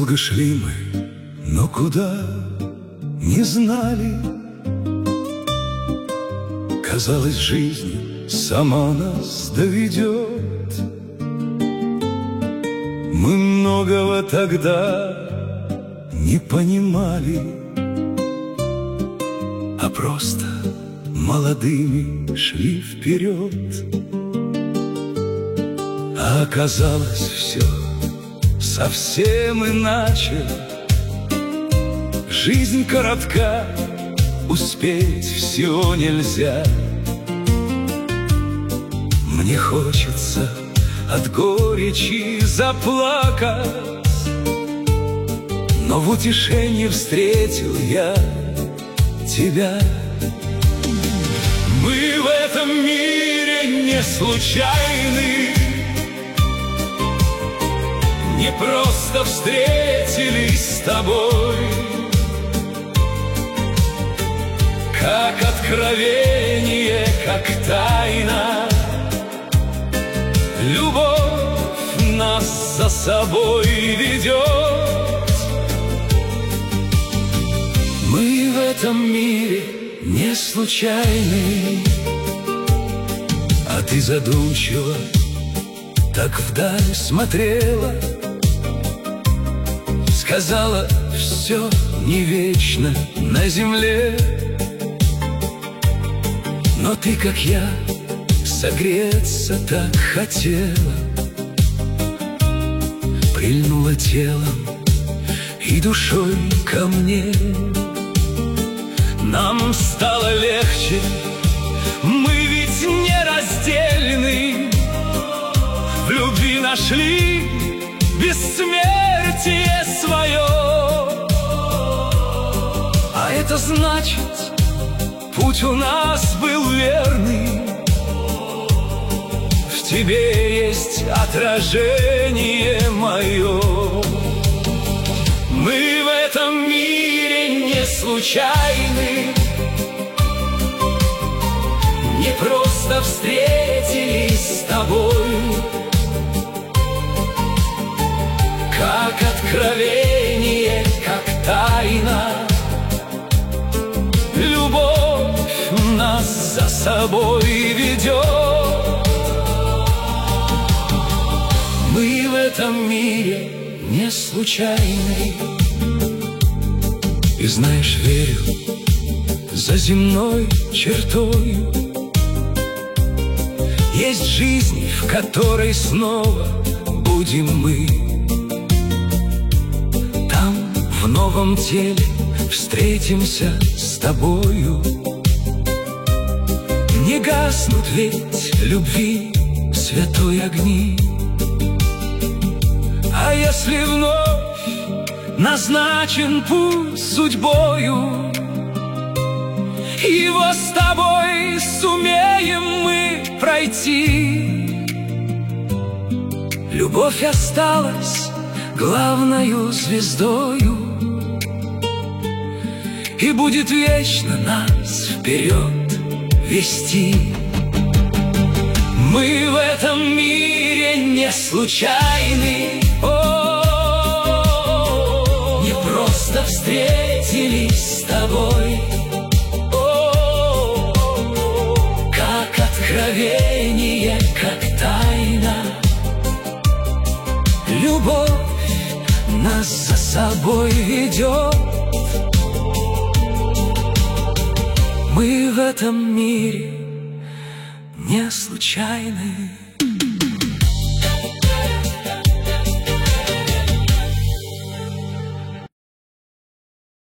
Долго шли мы, но куда не знали. Казалось, жизнь сама нас доведет. Мы многого тогда не понимали, а просто молодыми шли вперед. А оказалось, все совсем иначе. Жизнь коротка, успеть все нельзя. Мне хочется от горечи заплакать, но в утешении встретил я тебя. Мы в этом мире не случайны, не просто встретились с тобой. Как откровение, как тайна, любовь нас за собой ведет. Мы в этом мире не случайны. А ты задумчиво так вдаль смотрела, сказала, все не вечно на земле. Но ты, как я, согреться так хотела, прильнула телом и душой ко мне. Нам стало легче, мы ведь нераздельны, в любви нашли бессмертие свое. А это значит, путь у нас был верный, в тебе есть отражение мое. Мы в этом мире не случайны, не просто встретились с тобой. Как откровение, как тайна, любовь нас за собой ведет. Мы в этом мире не случайны. И знаешь, верю, за земной чертою есть жизнь, в которой снова будем мы. Там, в новом теле, встретимся с тобою. Не гаснут ведь любви святой огни. А если вновь назначен путь судьбою, его с тобой сумеем мы пройти. Любовь осталась главною звездою и будет вечно нас вперед вести. Мы в этом мире не случайны, не просто встретились с тобой. Как откровение, как тайна, любовь нас за собой ведет. Мы в этом мире не случайны.